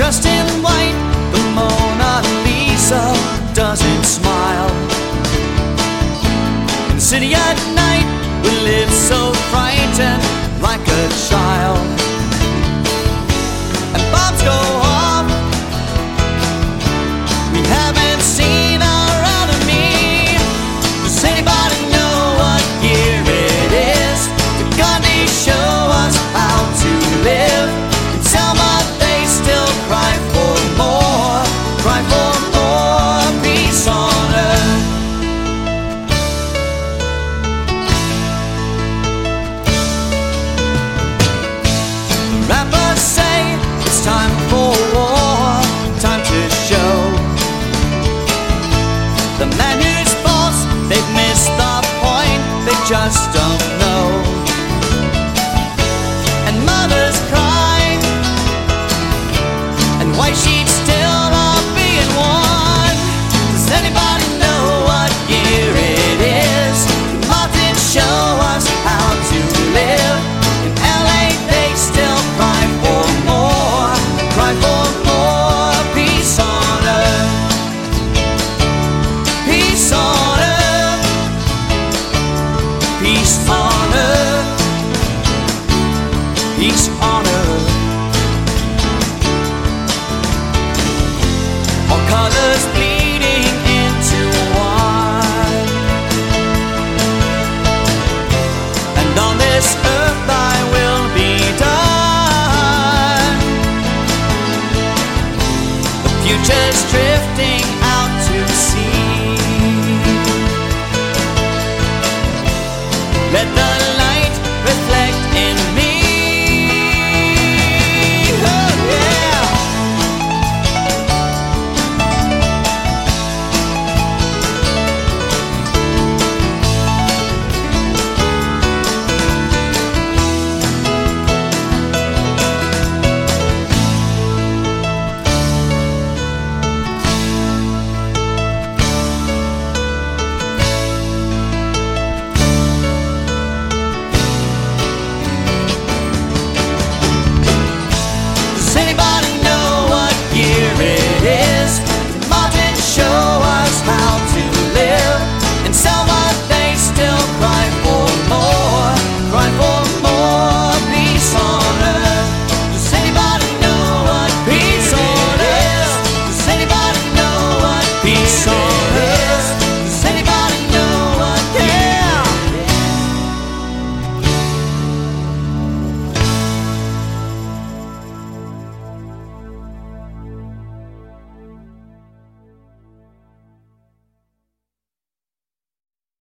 dressed in white, the Mona Lisa doesn't smile. In the city at night, we live so frightened, like a child. And bombs go off, we haven't seen our enemy. Does anybody know what year it is? Did Gandhi show us how to live? In Selma they still cry for more peace on earth. Rappers say it's time for war, time to show the man who's false, they've missed the point, they just don't know. And mothers cry, and white sheets still are being worn. Does anybody know what year it is? Martin show us how to live. In LA they still cry for more peace on earth. Peace on earth. Peace on earth. Peace on earth. All colors bleeding into one. And on this earth thy will be done. The future's drifting out to sea.